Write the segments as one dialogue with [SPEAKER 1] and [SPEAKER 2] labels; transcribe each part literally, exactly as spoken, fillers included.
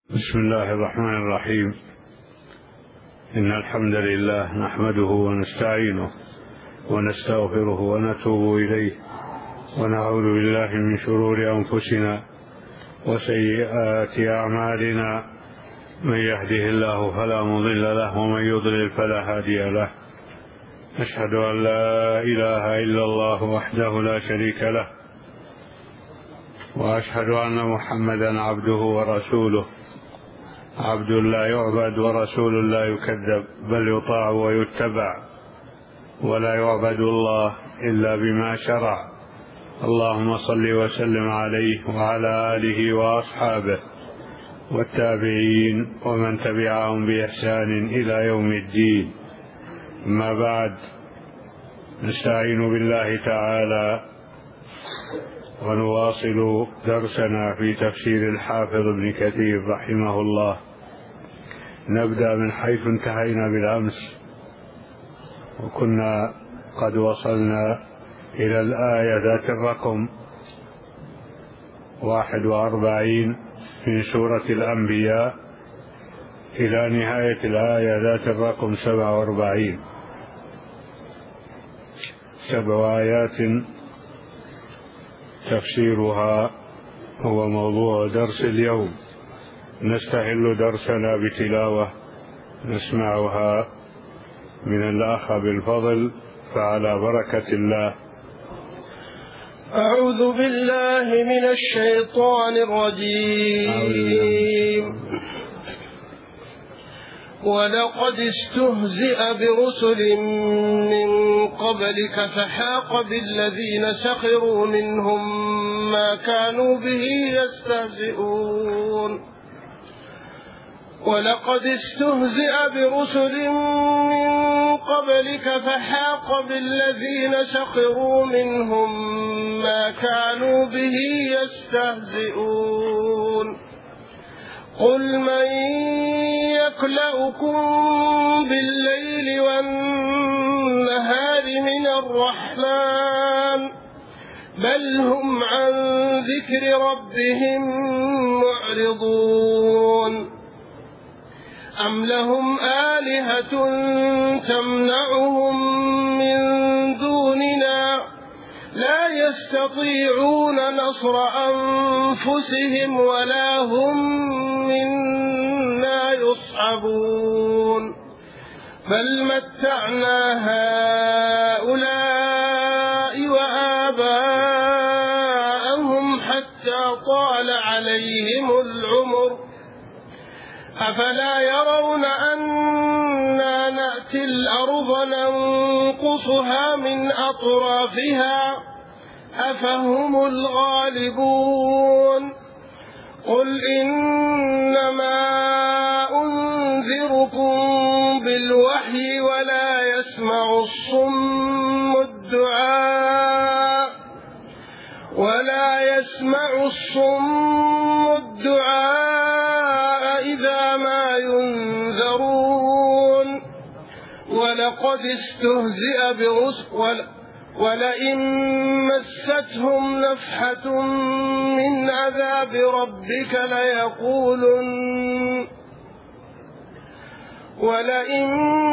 [SPEAKER 1] بسم الله الرحمن الرحيم. إن الحمد لله نحمده ونستعينه ونستغفره ونتوب إليه ونعوذ بالله من شرور أنفسنا وسيئات أعمالنا، من يهده الله فلا مضل له ومن يضلل فلا هادي له. أشهد أن لا إله إلا الله وحده لا شريك له، وأشهد أن محمدا عبده ورسوله، عبد لا يعبد ورسول لا يكذب، بل يطاع ويتبع، ولا يعبد الله إلا بما شرع. اللهم صل وسلم عليه وعلى آله وأصحابه والتابعين ومن تبعهم بإحسان إلى يوم الدين. أما بعد، نستعين بالله تعالى ونواصل درسنا في تفسير الحافظ ابن كثير رحمه الله. نبدأ من حيث انتهينا بالأمس، وكنا قد وصلنا إلى الآية ذات الرقم واحد وأربعين من سورة الأنبياء إلى نهاية الآية ذات الرقم سبعة وأربعين، سبع آيات تفسيرها هو موضوع درس اليوم. نستهل درسنا بتلاوة نسمعها من الأخ بالفضل، فعلى بركة الله.
[SPEAKER 2] أعوذ بالله من الشيطان الرجيم. ولقد استهزئ برسل من قبلك فحاق بالذين سخروا منهم ما كانوا به يستهزئون. ولقد استهزئ برسل من قبلك فحاق بالذين سخروا منهم ما كانوا به يستهزئون. قل من يكلؤكم بالليل والنهار من الرحمن بل هم عن ذكر ربهم معرضون. أم لهم آلهة تمنعهم من دوننا لا يستطيعون نصر أنفسهم ولا هم منا يصحبون. بل متعنا هؤلاء وآباءهم حتى طال عليهم العمر أفلا يرون أنا نأتي الأرض ننقصها من أطرافها أفهم الغالبون. قل إنما أنذركم بالوحي ولا يسمع الصم الدعاء ولا يسمع الصم الدعاء إذا ما ينذرون. ولقد استهزئ برسل ولئن مستهم نفحة من عذاب ربك ليقولن ولئن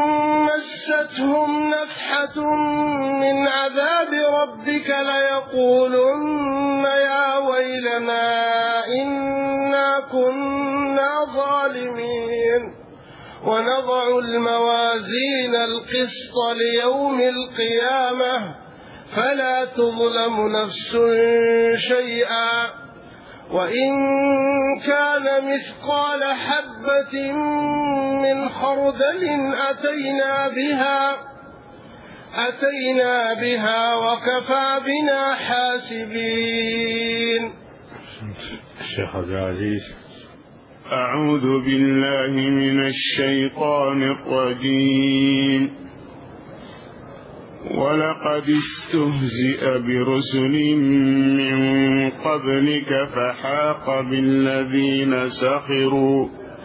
[SPEAKER 2] مستهم نفحة من عذاب ربك ليقولن يا ويلنا إنا كنا ظالمين. ونضع الموازين القسط ليوم القيامة فلا تظلم نفس شيئا وإن كان مثقال حبة من خردل أتينا بها أتينا بها وكفى بنا حاسبين.
[SPEAKER 1] الشيخ عبد العزيز. أعوذ بالله من الشيطان الرجيم. ولقد استهزئ برسل من قبلك فحاق بالذين سخروا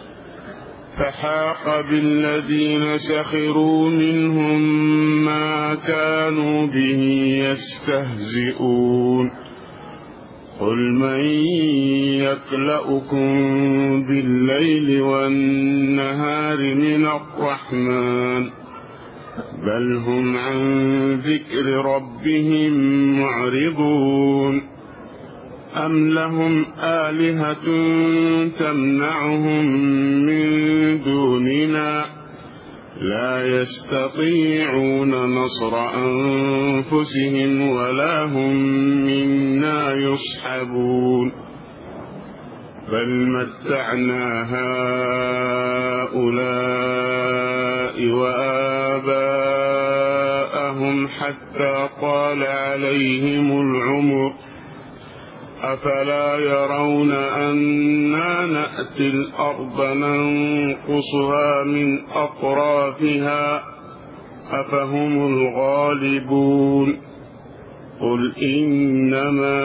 [SPEAKER 1] فحاق بالذين سخروا منهم ما كانوا به يستهزئون.
[SPEAKER 3] قل من يكلؤكم بالليل والنهار من الرحمن بل هم عن ذكر ربهم معرضون أم لهم آلهة تمنعهم من دوننا لا يستطيعون نصر أنفسهم ولا هم منا يصحبون بل متعنا هؤلاء وآباءهم حتى طال عليهم العمر أفلا يرون أنا نأتي الأرض ننقصها من أطرافها أفهم الغالبون قل إنما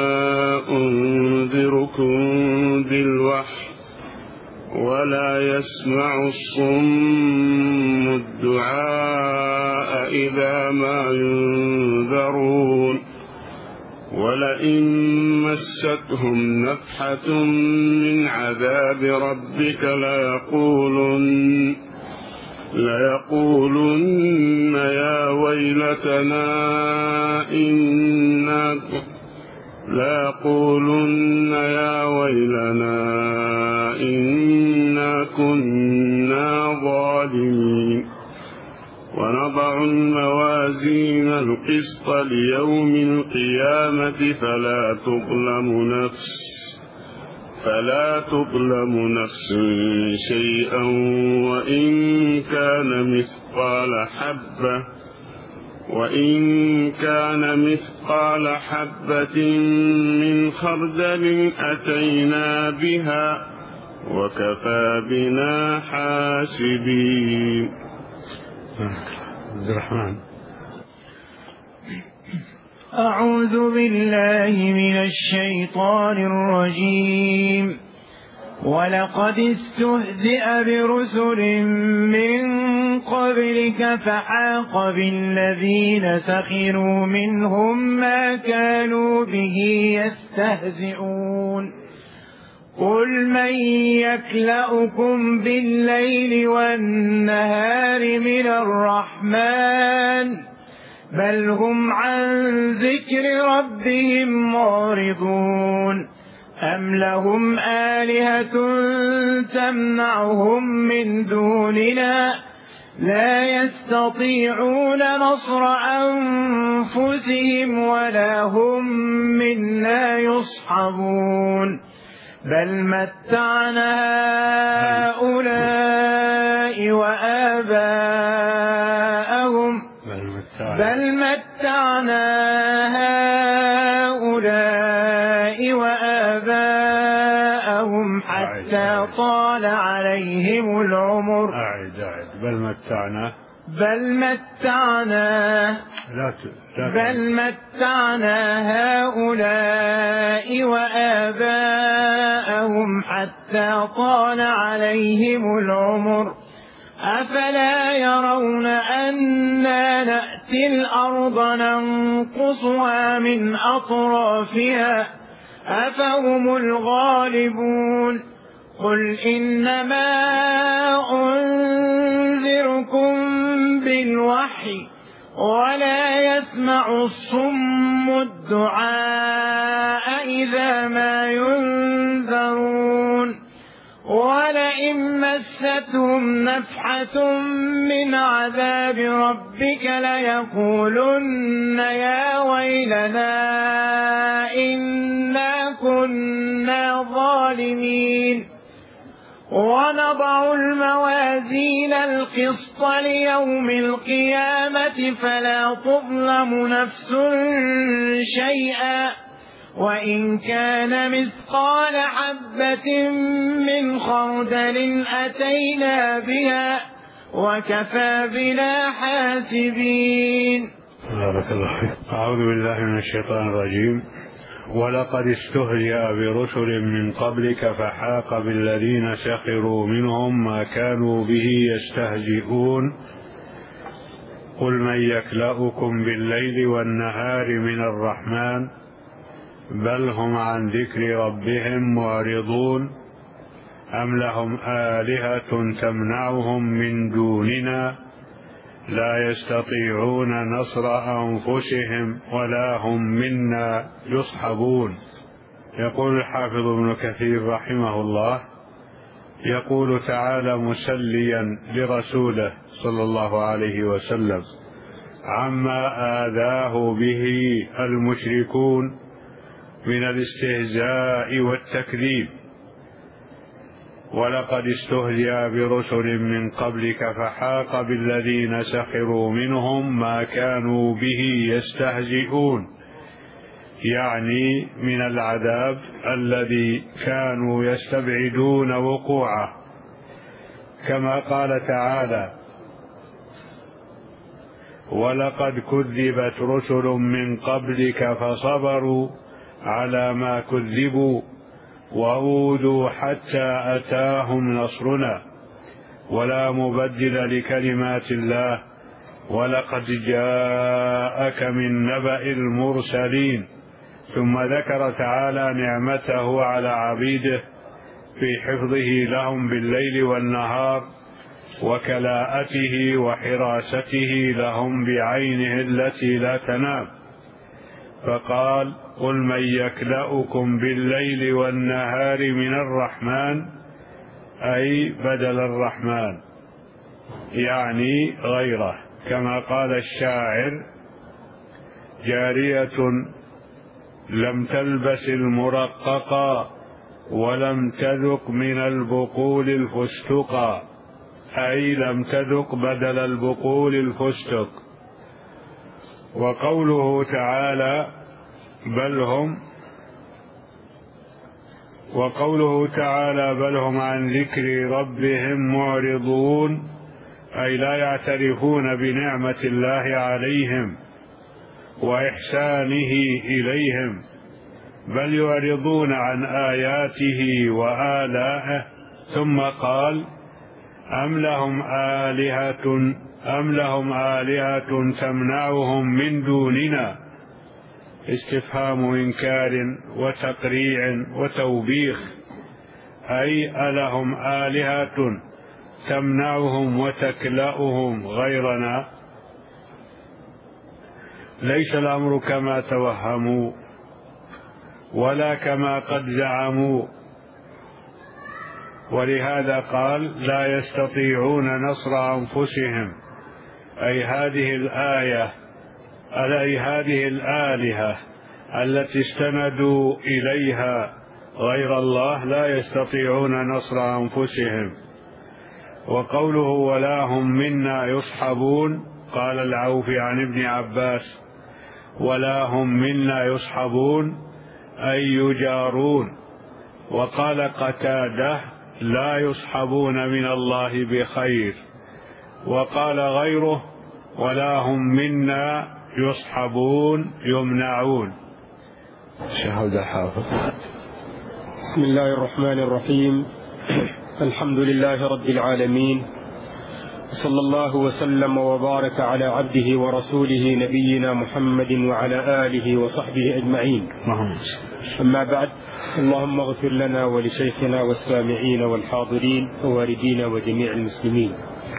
[SPEAKER 3] أنذركم بالوحي ولا يسمع الصم الدعاء إذا ما ينذرون ولئن مستهم نفحة من عذاب ربك ليقولن ليقولن يا ويلتنا إنا ليقولن يا ويلنا إنا كنا ظالمين ونضع الموازين القسط ليوم القيامة فلا تظلم نفس فلا تظلم نفس شيئا وإن كان مثقال حبة وإن كان مثقال حبة من خردل أتينا بها وكفى بنا حاسبين.
[SPEAKER 1] عبد الرحمن.
[SPEAKER 4] أعوذ بالله من الشيطان الرجيم. ولقد استهزئ برسل من قبلك فحاق بالذين سخروا منهم ما كانوا به يستهزئون قل من يكلؤكم بالليل والنهار من الرحمن بل هم عن ذكر ربهم معرضون أم لهم آلهة تمنعهم من دوننا لا يستطيعون نصر أنفسهم ولا هم منا يصحبون بل متعنا هؤلاء وآباءهم بل متعنا هؤلاء وآباءهم حتى طال عليهم العمر
[SPEAKER 1] أعد أعد بل متعنا
[SPEAKER 4] بل متعنا
[SPEAKER 1] لا لا
[SPEAKER 4] بل متعنا هؤلاء وآباءهم حتى طال عليهم العمر أفلا يرون أنا نأتي الأرض ننقصها من أطرافها أفهم الغالبون قل إنما أنذركم بالوحي ولا يسمع الصم الدعاء إذا ما ينذرون ولئن مستهم نفحة من عذاب ربك ليقولن يا ويلنا إنا كنا ظالمين ونضع الموازين القسط ليوم القيامة فلا تظلم نفس شيئا وإن كان مثقال حبة من خردل أتينا بها وكفى بنا حاسبين.
[SPEAKER 1] بارك الله فيك. أعوذ بالله من الشيطان الرجيم. ولقد استهزئ برسل من قبلك فحاق بالذين سخروا منهم ما كانوا به يستهزئون قل من يكلؤكم بالليل والنهار من الرحمن بل هم عن ذكر ربهم معرضون أم لهم آلهة تمنعهم من دوننا لا يستطيعون نصر أنفسهم ولا هم منا يصحبون. يقول الحافظ ابن كثير رحمه الله: يقول تعالى مسليا لرسوله صلى الله عليه وسلم عما آذاه به المشركون من الاستهزاء والتكذيب: ولقد استهزئ برسل من قبلك فحاق بالذين سخروا منهم ما كانوا به يستهزئون، يعني من العذاب الذي كانوا يستبعدون وقوعه، كما قال تعالى: ولقد كذبت رسل من قبلك فصبروا على ما كذبوا وأوذوا حتى أتاهم نصرنا ولا مبدل لكلمات الله ولقد جاءك من نبأ المرسلين. ثم ذكر تعالى نعمته على عبيده في حفظه لهم بالليل والنهار وكلاءته وحراسته لهم بعينه التي لا تنام، فقال: قل من يكلأكم بالليل والنهار من الرحمن، أي بدل الرحمن، يعني غيره، كما قال الشاعر: جارية لم تلبس المرققا ولم تذق من البقول الفستقا، أي لم تذق بدل البقول الفستق. وقوله تعالى بل هم وقوله تعالى بل هم عن ذكر ربهم معرضون، أي لا يعترفون بنعمة الله عليهم وإحسانه إليهم، بل يعرضون عن آياته وآلائه. ثم قال: أم لهم آلهة أم لهم آلهة تمنعهم من دوننا، استفهام إنكار وتقريع وتوبيخ، أي ألهم آلهة تمنعهم وتكلأهم غيرنا؟ ليس الأمر كما توهموا ولا كما قد زعموا، ولهذا قال: لا يستطيعون نصر أنفسهم، أي هذه الآية أي هذه الآلهة التي استندوا إليها غير الله لا يستطيعون نصر أنفسهم. وقوله ولا هم منا يصحبون، قال العوفي عن ابن عباس: ولا هم منا يصحبون أي يجارون. وقال قتادة: لا يصحبون من الله بخير. وقال غيره: ولا هم منا يصحبون يمنعون. شهد الحافظ.
[SPEAKER 5] بسم الله الرحمن الرحيم. الحمد لله رب العالمين، صلى الله وسلم وبارك على عبده ورسوله نبينا محمد وعلى آله وصحبه أجمعين. أما بعد، اللهم اغفر لنا ولشيخنا والسامعين والحاضرين ووالدينا وجميع المسلمين.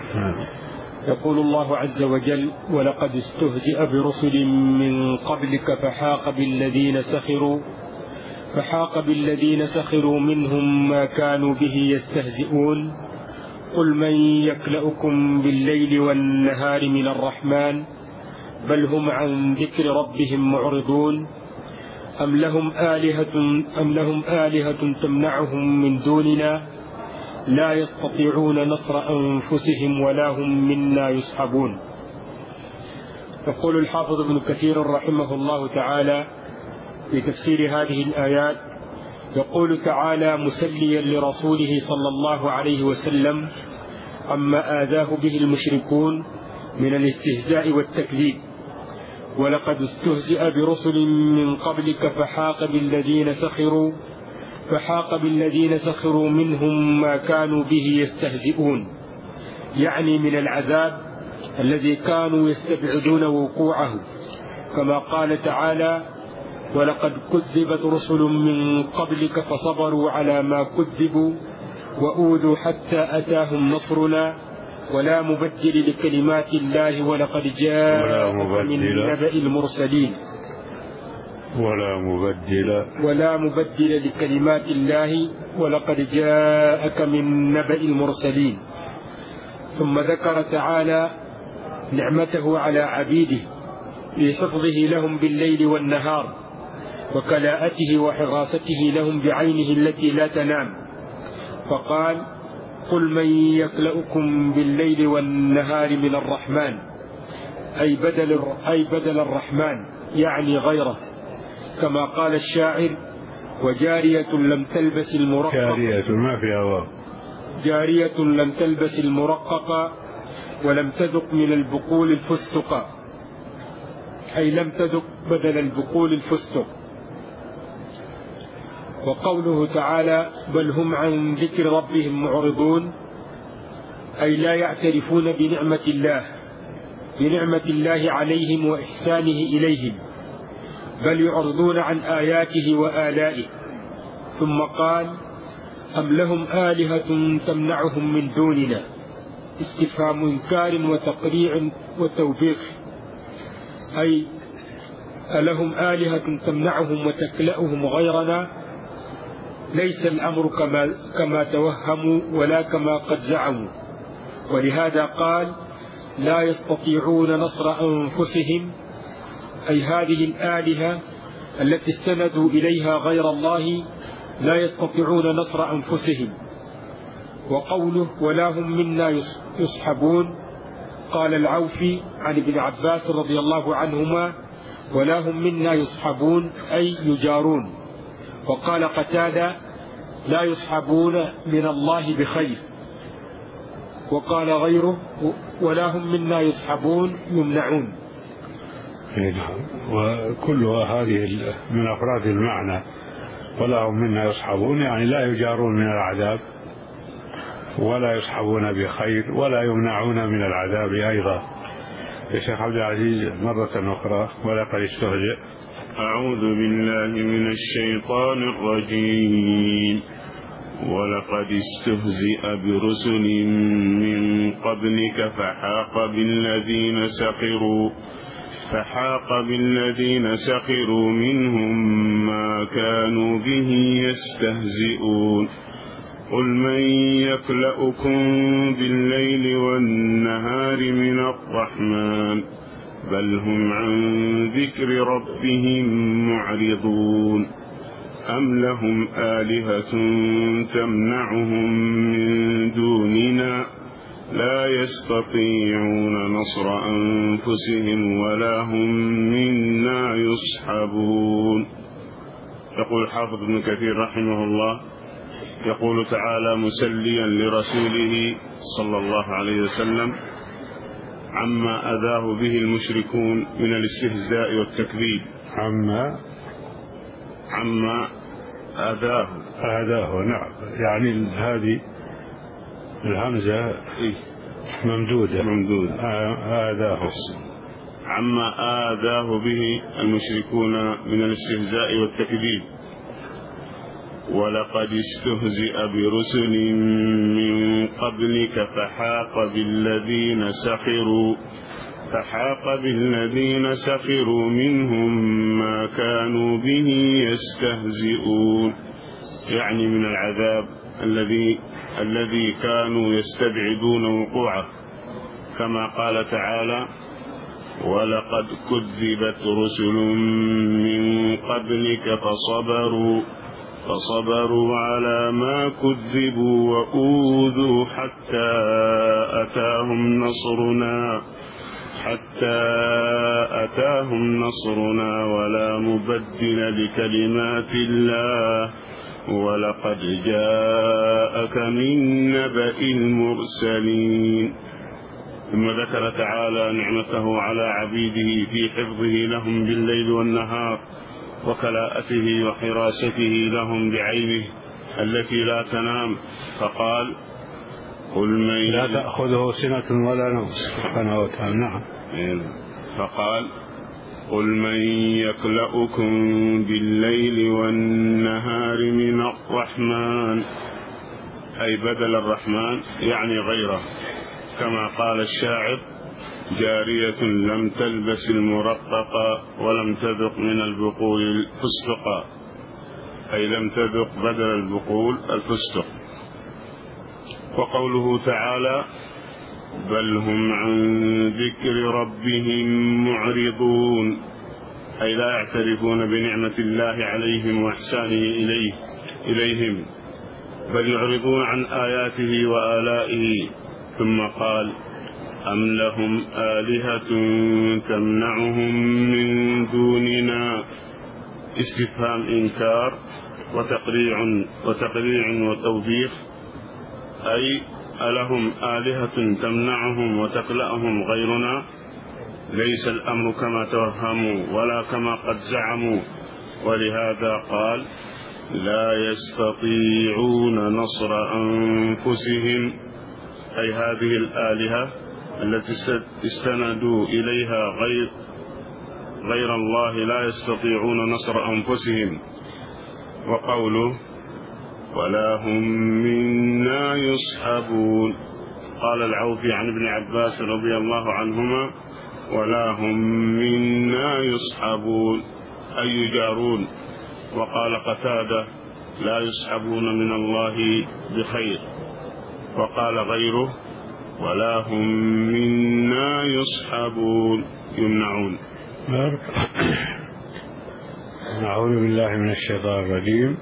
[SPEAKER 5] يقول الله عز وجل: ولقد استهزئ برسل من قبلك فحاق بالذين سخروا فحاق بالذين سخروا منهم ما كانوا به يستهزئون. قل من يكلأكم بالليل والنهار من الرحمن، بل هم عن ذكر ربهم معرضون. أم لهم آلهة أم لهم آلهة تمنعهم من دوننا لا يستطيعون نصر أنفسهم ولا هم منا يصحبون. يقول الحافظ ابن كثير رحمه الله تعالى في تفسير هذه الآيات: يقول تعالى مسليا لرسوله صلى الله عليه وسلم عما آذاه به المشركون من الاستهزاء والتكذيب: ولقد استهزئ برسل من قبلك فحاق بالذين سخروا فحاق بالذين سخروا منهم ما كانوا به يستهزئون، يعني من العذاب الذي كانوا يستبعدون وقوعه، كما قال تعالى: ولقد كذبت رسل من قبلك فصبروا على ما كذبوا وأوذوا حتى أتاهم نصرنا ولا مبدل لكلمات الله ولقد جاء من نبأ المرسلين
[SPEAKER 1] ولا مبدل
[SPEAKER 5] ولا مبدل لكلمات الله ولقد جاءك من نبأ المرسلين. ثم ذكر تعالى نعمته على عبيده في حفظه لهم بالليل والنهار وكلاءته وحراسته لهم بعينه التي لا تنام، فقال قل من يكلؤكم بالليل والنهار من الرحمن، أي بدل, أي بدل الرحمن يعني غيره، كما قال الشاعر وجارية لم تلبس المرقق
[SPEAKER 1] جارية ما فيها واو
[SPEAKER 5] جارية لم تلبس المرقق ولم تذق من البقول الفستق، أي لم تذق بدل البقول الفستق. وقوله تعالى بل هم عن ذكر ربهم معرضون، أي لا يعترفون بنعمة الله بنعمة الله عليهم وإحسانه إليهم، بل يعرضون عن آياته وآلائه. ثم قال أم لهم آلهة تمنعهم من دوننا، استفهام إنكار وتقريع وتوبيخ، أي ألهم آلهة تمنعهم وتكلأهم غيرنا، ليس الأمر كما, كما توهموا ولا كما قد زعموا. ولهذا قال لا يستطيعون نصر أنفسهم، أي هذه الآلهة التي استندوا إليها غير الله لا يستطيعون نصر أنفسهم. وقوله ولا هم منا يصحبون، قال العوفي عن ابن عباس رضي الله عنهما ولا هم منا يصحبون أي يجارون. وقال قتادة لا يصحبون من الله بخير. وقال غيره ولا هم منا يصحبون يمنعون.
[SPEAKER 1] وكلها هذه من أفراد المعنى، ولا هم منا يصحبون يعني لا يجارون من العذاب ولا يصحبون بخير ولا يمنعون من العذاب أيضا. يا شيخ عبد العزيز مرة أخرى ولقد استهزئ.
[SPEAKER 3] أعوذ بالله من الشيطان الرجيم. ولقد استهزئ برسل من قبلك فحاق بالذين سخروا فحاق بالذين سخروا منهم ما كانوا به يستهزئون. قل من يكلؤكم بالليل والنهار من الرحمن بل هم عن ذكر ربهم معرضون. أم لهم آلهة تمنعهم من دوننا لا يستطيعون نصر أنفسهم ولا هم منا يصحبون. يقول الحافظ ابن كثير رحمه الله يقول تعالى مسليا لرسوله صلى الله عليه وسلم عما أذاه به المشركون من الاستهزاء والتكذيب.
[SPEAKER 1] عما
[SPEAKER 3] عما أذاه
[SPEAKER 1] أذاه نعم، يعني هذه الهمزة ممدودة
[SPEAKER 3] ممدودة
[SPEAKER 1] آذاه.
[SPEAKER 3] عما آذاه به المشركون من الاستهزاء والتكذيب. ولقد استهزئ برسل من قبلك فحاق بالذين سخروا فحاق بالذين سخروا منهم ما كانوا به يستهزئون، يعني من العذاب الذي الذي كانوا يستبعدون وقوعه، كما قال تعالى ولقد كذبت رسل من قبلك فصبروا فصبروا على ما كذبوا وأوذوا حتى أتاهم نصرنا حتى أتاهم نصرنا ولا مبدل لكلمات الله ولقد جاءك من نبأ المرسلين. ثم ذكر تعالى نعمته على عبيده في حفظه لهم بالليل والنهار وكلاءته وحراسته لهم بعينه التي لا تنام، فقال قل من
[SPEAKER 1] لا تأخذه سنة ولا نوم. نعم.
[SPEAKER 3] فقال قل من يكلؤكم بالليل والنهار من الرحمن، أي بدل الرحمن يعني غيره، كما قال الشاعر: جارية لم تلبس المرقق ولم تذق من البقول الفستق، أي لم تذق بدل البقول الفستق. وقوله تعالى: بل هم عن ذكر ربهم معرضون، أي لا يعترفون بنعمة الله عليهم وإحسانه إليه إليهم، بل يعرضون عن آياته وآلائه. ثم قال: أم لهم آلهة تمنعهم من دوننا، استفهام إنكار وتقريع وتقريع وتوبيخ، أي ألهم آلهة تمنعهم وتكلأهم غيرنا؟ ليس الأمر كما توهموا ولا كما قد زعموا، ولهذا قال: لا يستطيعون نصر أنفسهم، أي هذه الآلهة التي استندوا إليها غير غير الله لا يستطيعون نصر أنفسهم. وقوله: ولا هم منا يصحبون، قال العوفي عن ابن عباس رضي الله عنهما: ولا هم منا يصحبون، أي يجارون. وقال قتادة: لا يصحبون من الله بخير. وقال غيره: ولا هم منا يصحبون، يمنعون.
[SPEAKER 1] أعوذ بالله من الشيطان الرجيم.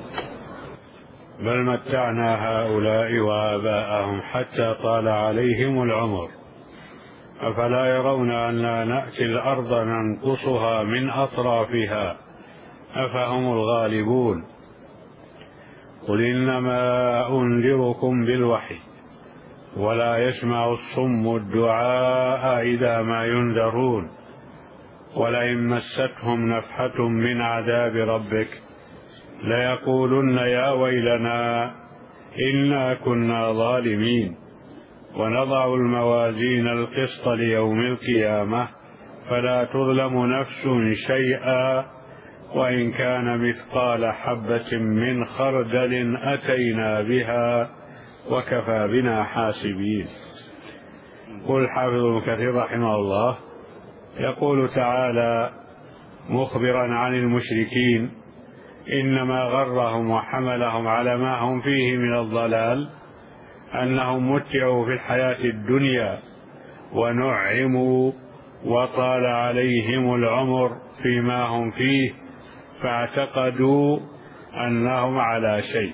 [SPEAKER 1] بل متعنا هؤلاء وآباءهم حتى طال عليهم العمر أفلا يرون أنا نأتي الأرض ننقصها من أطرافها أفهم الغالبون. قل إنما أنذركم بالوحي ولا يسمع الصم الدعاء إذا ما ينذرون ولئن مستهم نفحة من عذاب ربك ليقولن يا ويلنا إنا كنا ظالمين ونضع الموازين القسط ليوم القيامة فلا تظلم نفس شيئا وإن كان مثقال حبة من خردل أتينا بها وكفى بنا حاسبين. قل حافظ ابن كثير رحمه الله يقول تعالى مخبرا عن المشركين: إنما غرهم وحملهم على ما هم فيه من الضلال أنهم متعوا في الحياة الدنيا ونعموا وطال عليهم العمر فيما هم فيه فاعتقدوا أنهم على شيء.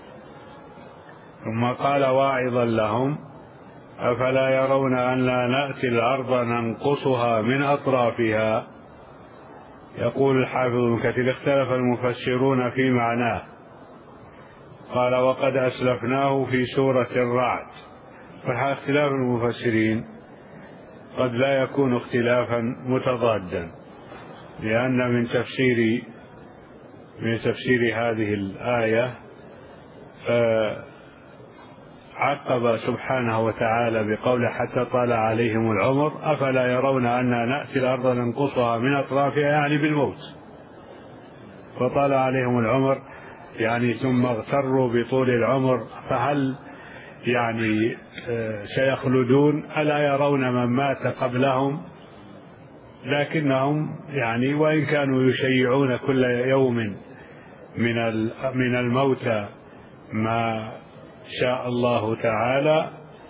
[SPEAKER 1] ثم قال واعظا لهم: أفلا يرون أن لا نأتي الأرض ننقصها من أطرافها. يقول الحافظ ابن كثير: اختلف المفسرون في معناه، قال: وقد أسلفناه في سورة الرعد. فاختلاف المفسرين قد لا يكون اختلافا متضادا، لأن من تفسير من تفسير هذه الآية عقب سبحانه وتعالى بقوله: حتى طال عليهم العمر أفلا يرون أننا نأتي الأرض ننقصها من أطرافها، يعني بالموت. فطال عليهم العمر يعني ثم اغتروا بطول العمر، فهل يعني سيخلدون؟ ألا يرون من مات قبلهم؟ لكنهم يعني وإن كانوا يشيعون كل يوم من من الموتى ما شاء الله تعالى،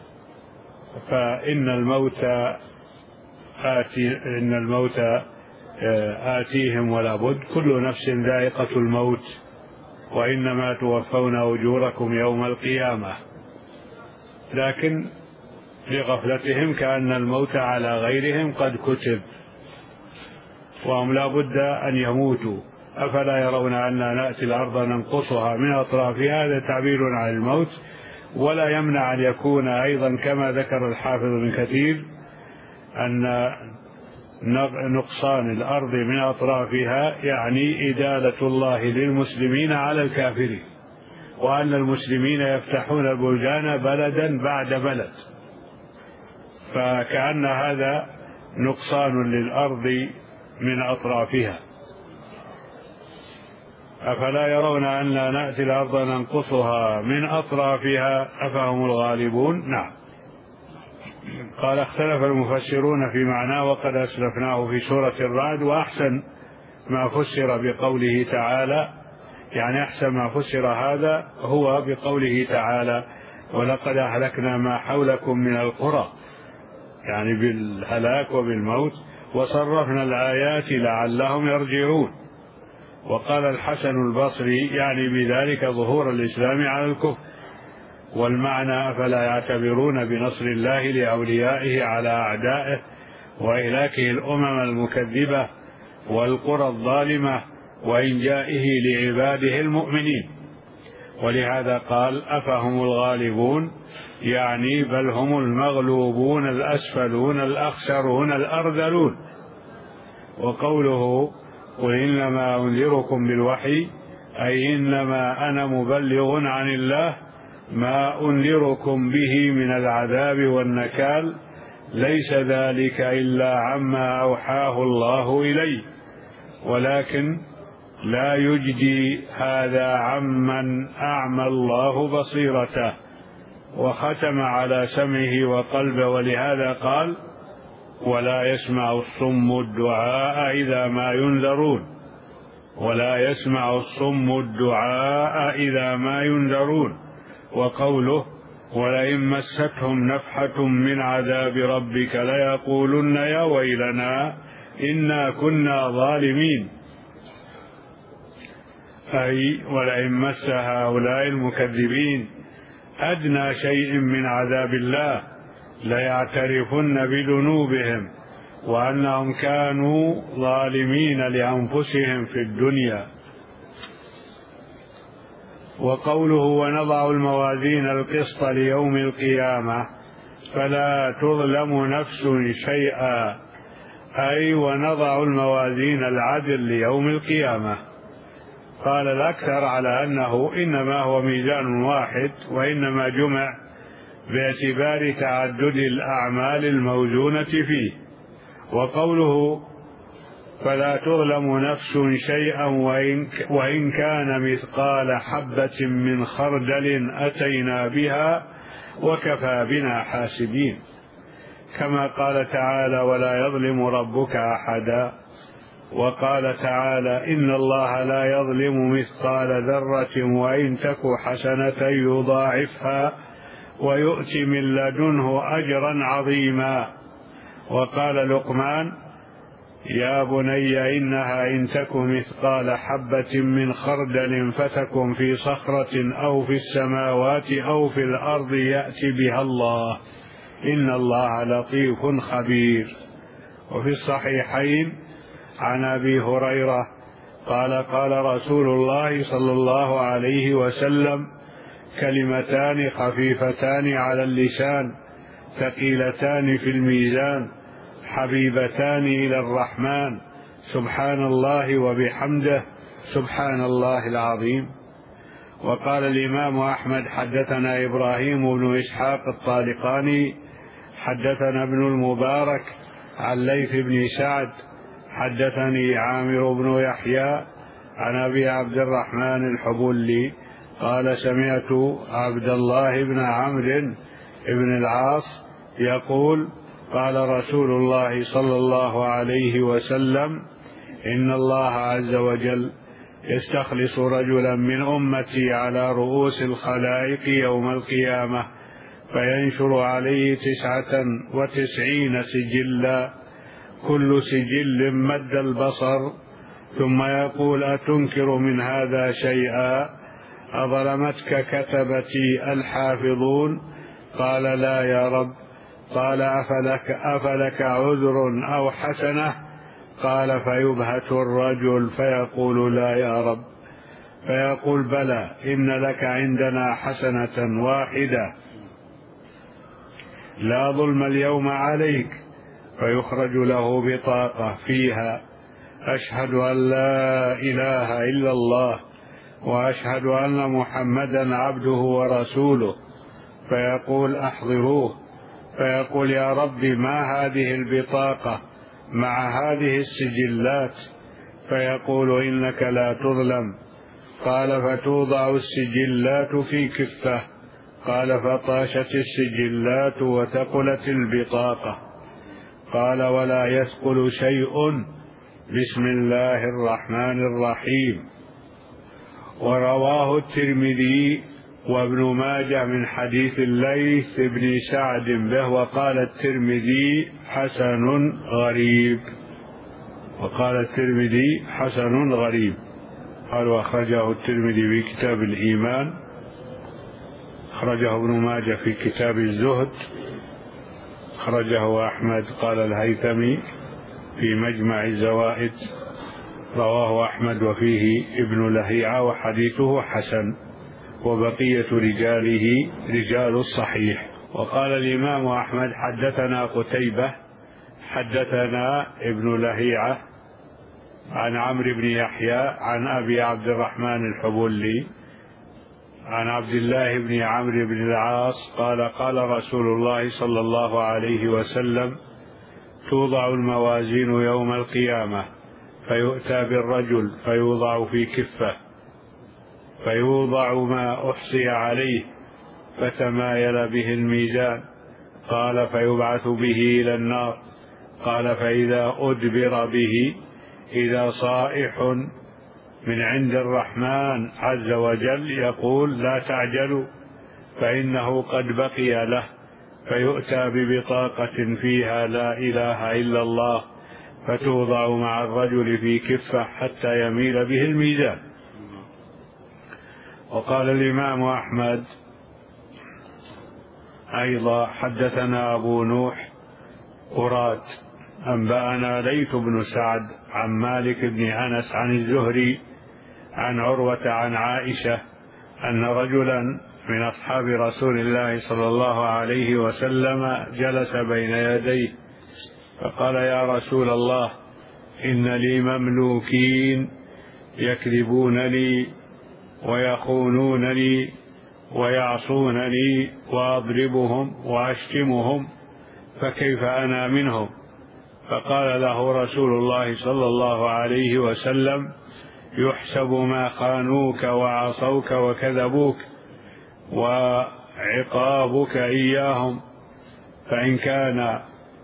[SPEAKER 1] فإن الموت آتي إن الموت آتيهم ولا بد، كل نفس ذائقة الموت وإنما توفون أجوركم يوم القيامة. لكن لغفلتهم كأن الموت على غيرهم قد كتب وهم لا بد أن يموتوا. أفلا يرون أننا نأتي الأرض ننقصها من أطرافها، هذا تعبير عن الموت. ولا يمنع أن يكون أيضا كما ذكر الحافظ ابن كثير أن نقصان الأرض من أطرافها يعني إدالة الله للمسلمين على الكافرين، وأن المسلمين يفتحون البلدان بلدا بعد بلد، فكأن هذا نقصان للأرض من أطرافها. أفلا يرون أن لا نأتي الأرض ننقصها من أطرافها أفهم الغالبون؟ نعم. قال اختلف المفسرون في معناه وقد أسلفناه في سورة الرعد، وأحسن ما فسر بقوله تعالى، يعني أحسن ما فسر هذا هو بقوله تعالى ولقد أهلكنا ما حولكم من القرى، يعني بالهلاك وبالموت، وصرفنا الآيات لعلهم يرجعون. وقال الحسن البصري يعني بذلك ظهور الإسلام على الكفر، والمعنى فلا يعتبرون بنصر الله لأوليائه على أعدائه وإهلاكه الأمم المكذبة والقرى الظالمة وإنجائه لعباده المؤمنين. ولهذا قال أفهم الغالبون، يعني بل هم المغلوبون الأسفلون الأخسرون الأرذلون. وقوله قل إنما أنذركم بالوحي أي إنما أنا مبلغ عن الله ما أنذركم به من العذاب والنكال، ليس ذلك إلا عما أوحاه الله إلي، ولكن لا يجدي هذا عمن أعمى الله بصيرته وختم على سمعه وقلبه. ولهذا قال ولا يسمع الصم الدعاء إذا ما ينذرون، ولا يسمع الصم الدعاء إذا ما ينذرون. وقوله ولئن مستهم نفحة من عذاب ربك ليقولن يا ويلنا إنا كنا ظالمين، أي ولئن مس هؤلاء المكذبين أدنى شيء من عذاب الله ليعترفن بذنوبهم وأنهم كانوا ظالمين لأنفسهم في الدنيا. وقوله ونضع الموازين القسط ليوم القيامة فلا تظلم نفس شيئا، أي ونضع الموازين العدل ليوم القيامة. قال الأكثر على أنه إنما هو ميزان واحد، وإنما جمع باعتبار تعدد الأعمال الموزونة فيه. وقوله فلا تظلم نفس شيئا وإن, وإن كان مثقال حبة من خردل أتينا بها وكفى بنا حاسبين، كما قال تعالى ولا يظلم ربك أحدا. وقال تعالى إن الله لا يظلم مثقال ذرة وإن تك حسنة يضاعفها ويؤتي من لدنه أجرا عظيما. وقال لقمان يا بني إنها إن تك مثقال حبة من خردل فتكن في صخرة أو في السماوات أو في الأرض يأتي بها الله إن الله لطيف خبير. وفي الصحيحين عن أبي هريرة قال قال رسول الله صلى الله عليه وسلم كلمتان خفيفتان على اللسان ثقيلتان في الميزان حبيبتان إلى الرحمن سبحان الله وبحمده سبحان الله العظيم. وقال الإمام أحمد حدثنا إبراهيم بن إسحاق الطالقاني حدثنا ابن المبارك عن ليث بن سعد حدثني عامر بن يحيى عن أبي عبد الرحمن الحبلي قال سمعت عبد الله بن عمرو بن العاص يقول قال رسول الله صلى الله عليه وسلم إن الله عز وجل يستخلص رجلا من أمتي على رؤوس الخلائق يوم القيامة فينشر عليه تسعة وتسعين سجلا كل سجل مد البصر ثم يقول أتنكر من هذا شيئا أظلمتك كتبتي الحافظون قال لا يا رب قال أفلك, أفلك عذر أو حسنة قال فيبهت الرجل فيقول لا يا رب فيقول بلى إن لك عندنا حسنة واحدة لا ظلم اليوم عليك فيخرج له بطاقة فيها أشهد أن لا إله إلا الله وأشهد أن محمدا عبده ورسوله فيقول أحضروه فيقول يا رب ما هذه البطاقة مع هذه السجلات فيقول إنك لا تظلم. قال فتوضع السجلات في كفة. قال فطاشت السجلات وثقلت البطاقة. قال ولا يثقل شيء بسم الله الرحمن الرحيم. ورواه الترمذي وابن ماجه من حديث الليث بن سعد به، وقال الترمذي حسن غريب وقال الترمذي حسن غريب قال وأخرجه الترمذي في كتاب الإيمان، أخرجه ابن ماجه في كتاب الزهد، أخرجه أحمد قال الهيثمي في مجمع الزوائد، رواه أحمد وفيه ابن لهيعة وحديثه حسن وبقية رجاله رجال الصحيح. وقال الإمام أحمد حدثنا قتيبة حدثنا ابن لهيعة عن عمرو بن يحيى عن أبي عبد الرحمن الحبولي عن عبد الله بن عمرو بن العاص قال قال رسول الله صلى الله عليه وسلم توضع الموازين يوم القيامة فيؤتى بالرجل فيوضع في كفة فيوضع ما أحصي عليه فتمايل به الميزان. قال فيبعث به إلى النار. قال فإذا أدبر به إذا صائح من عند الرحمن عز وجل يقول لا تعجلوا فإنه قد بقي له، فيؤتى ببطاقة فيها لا إله إلا الله فتوضع مع الرجل في كفة حتى يميل به الميزان. وقال الإمام أحمد أيضا حدثنا أبو نوح قرات أنبأنا ليث بن سعد عن مالك بن أنس عن الزهري عن عروة عن عائشة أن رجلا من أصحاب رسول الله صلى الله عليه وسلم جلس بين يديه فقال يا رسول الله إن لي مملوكين يكذبون لي ويخونون لي ويعصونني وأضربهم وأشتمهم فكيف أنا منهم؟ فقال له رسول الله صلى الله عليه وسلم يحسب ما خانوك وعصوك وكذبوك وعقابك إياهم، فإن كان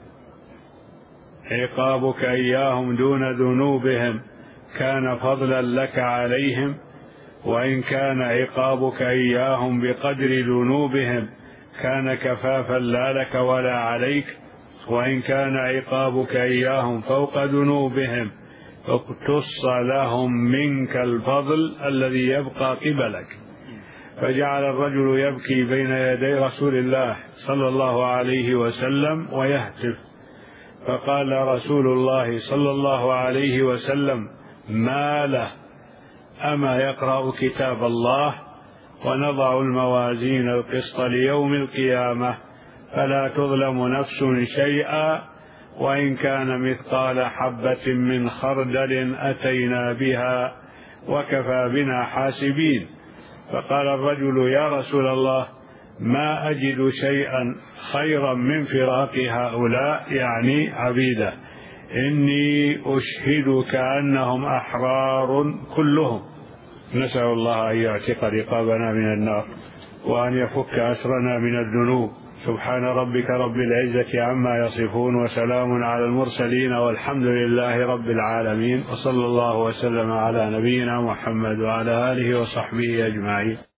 [SPEAKER 1] عقابك إياهم دون ذنوبهم كان فضلا لك عليهم، وإن كان عقابك إياهم بقدر ذنوبهم كان كفافا لا لك ولا عليك، وإن كان عقابك إياهم فوق ذنوبهم اقتص لهم منك الفضل الذي يبقى قبلك. فجعل الرجل يبكي بين يدي رسول الله صلى الله عليه وسلم ويهتف، فقال رسول الله صلى الله عليه وسلم ما له؟ أما يقرأ كتاب الله؟ ونضع الموازين القسط ليوم القيامة فلا تظلم نفس شيئا وإن كان مثقال حبة من خردل أتينا بها وكفى بنا حاسبين. فقال الرجل يا رسول الله ما أجد شيئا خيرا من فراق هؤلاء، يعني عبيده، إني أشهدك أنهم أحرار كلهم. نسأل الله أن يعتق رقابنا من النار وأن يفك أسرنا من الذنوب. سبحان ربك رب العزة عما يصفون وسلام على المرسلين والحمد لله رب العالمين، وصلى الله وسلم على نبينا محمد وعلى آله وصحبه أجمعين.